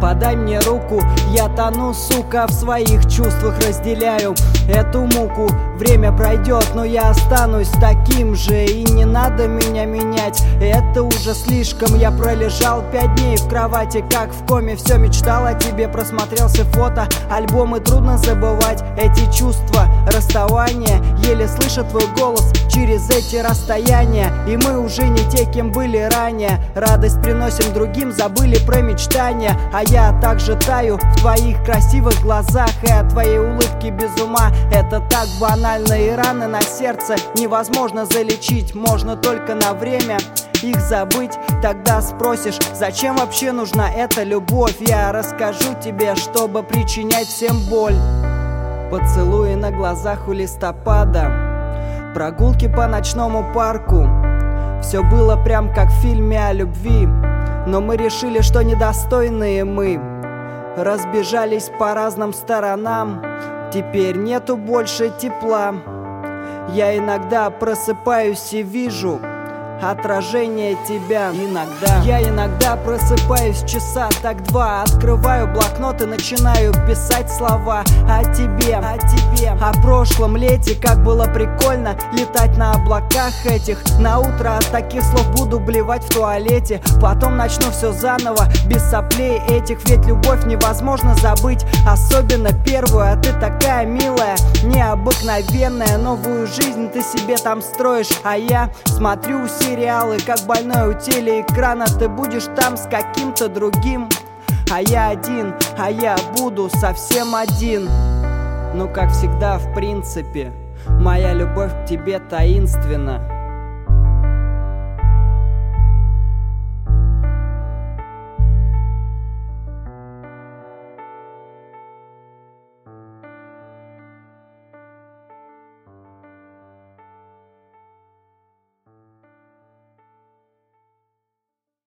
Подай мне руку, я тону, сука, в своих чувствах, разделяю эту муку. Время пройдет, но я останусь таким же, и не надо меня менять, это уже слишком. Я пролежал 5 дней в кровати, как в коме, все мечтал о тебе, просмотрелся фото, альбомы, трудно забывать эти чувства расставания. Еле слышу твой голос через эти расстояния, и мы уже не те, кем были ранее. Радость приносим другим, забыли про мечтания, а я также таю в твоих красивых глазах, и от твоей улыбки без ума. Это так банально, и раны на сердце невозможно залечить, можно только на время их забыть. Тогда спросишь, зачем вообще нужна эта любовь? Я расскажу тебе, чтобы причинять всем боль. Поцелуи на глазах у листопада, прогулки по ночному парку. Все было прям как в фильме о любви, но мы решили, что недостойные мы. Разбежались по разным сторонам, теперь нету больше тепла. Я иногда просыпаюсь и вижу отражение тебя. Я иногда просыпаюсь часа так 2, открываю блокнот и начинаю писать слова о тебе, о прошлом лете, как было прикольно летать на облаках этих. На утро от таких слов буду блевать в туалете, потом начну все заново, без соплей этих. Ведь любовь невозможно забыть, особенно первую, а ты такая милая, необыкновенная. Новую жизнь ты себе там строишь, а я смотрю сериалы, как больной у телеэкрана. Ты будешь там с каким-то другим, а я один, а я буду совсем один. Ну, как всегда, в принципе, моя любовь к тебе таинственна.